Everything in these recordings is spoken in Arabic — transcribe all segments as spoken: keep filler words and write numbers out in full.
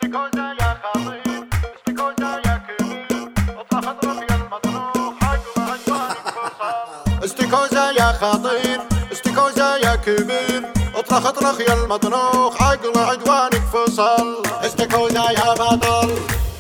استيكوزا يا خطير، استيكوزا يا كبير، اطلع خطرك يا المطروح، عقل عدوانك فصل. استيكوزا يا خطير، استيكوزا يا كبير، اطلع خطرك يا المطروح، عقل عدوانك فصل. استيكوزا يا بطل.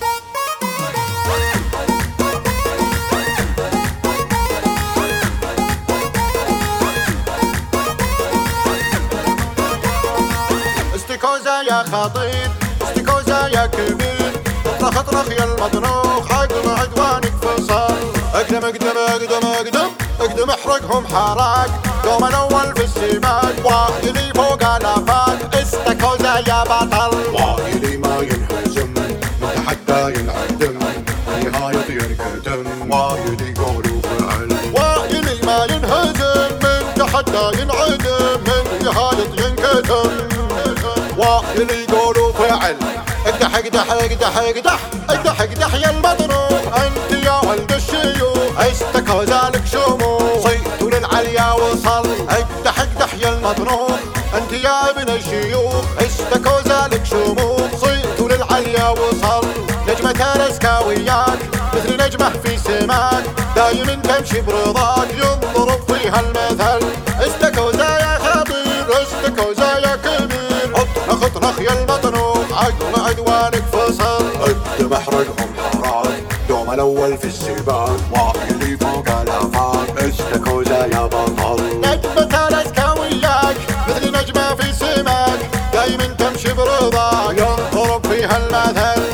استيكوزا يا خطير، استيكوزا يا كبير، اطلع خطرك يا المطروح، عقل عدوانك فصل. اقدم اقدم اقدم اقدم اقدم احرقهم حراق، دوم الاول في السباق، وايلي فوق الافاق. استيكوزا يا بطل، وايلي ما ينهزم من حتى ينعدم، نهاية ينكتم، وايلي قول وفعل. وايلي ما ينهزم من حتى ينعدم، من نهاية ينكتم، وايلي قول وفعل. اقدح اقدح اقدح اقدح اقدح اقدح يا المطروح، انت يا ولد الشيوخ، استيكوزا لك شموخ، صيتوا للعليا وصل. اقدح اقدح يا المطروح، انت يا ابن الشيوخ، استيكوزا لك شموخ، صيتوا للعليا وصل. نجمة الاسكاويات مثل نجمة في سماك، دايما تمشي برضاك ينضرب فيها المثل. استيكوزا يا خطير، استيكوزا يا كبير، اطرخ اطرخ يا المطروح، عقل عدوانك فصل. اقدم احرقهم حراق، دوم الاول في السباق، وايلي فوق الافاق. استيكوزا يا بطل. نجمة الاسكاويات مثل نجمة في سماك، دايما تمشي برضاك ينضرب فيها المثل.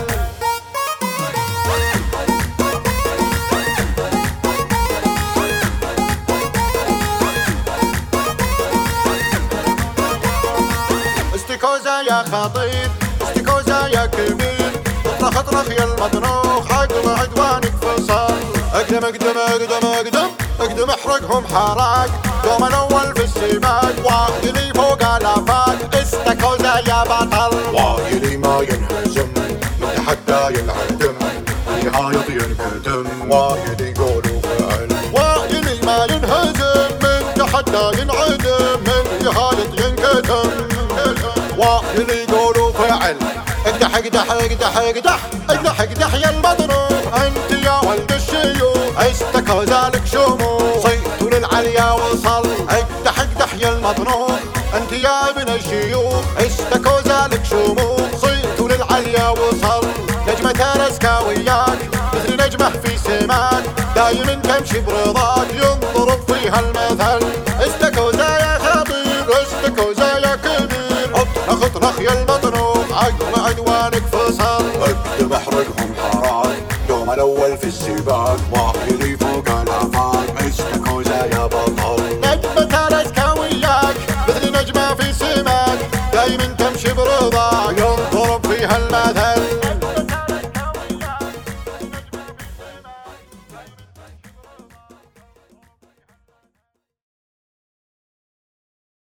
استيكوزا يا خطير، استيكوزا يا كبير، اطلع خطرك يا المطروح، عقل عدوانك فصل. اقدم اقدم اقدم اقدم اقدم احرقهم حراق، دوم الاول في السباق، وايلي فوق الافاق. استيكوزا يا بطل، وايلي ما ينهزم من حتى ينعدم، نهاية ينكتم، وايلي قول وفعل. وايلي ما ينهزم من حتى ينعدم، من نهاية ينكتم، وايلي قول وفعل. اقدح اقدح اقدح اقدح اقدح اقدح يا المطروح، انت يا ولد الشيوخ، استيكوزا لك شموخ، صيتوا للعليا وصل. اقدح اقدح يا المطروح، انت يا ابن الشيوخ، استيكوزا لك شموخ، صيتوا للعليا وصل. نجمة الاسكاويات مثل نجمة في سماك، دايما تمشي برضاك ينضرب فيها المثل. استيكوزا يا خطير، استيكوزا يا كبير، اطرخ اطرخ يا المطروح، عقل عدوانك فصل. اقدم احرقهم حراق، دوم الاول في السباق، وايلي فوق الافاق. استيكوزا يا بطل.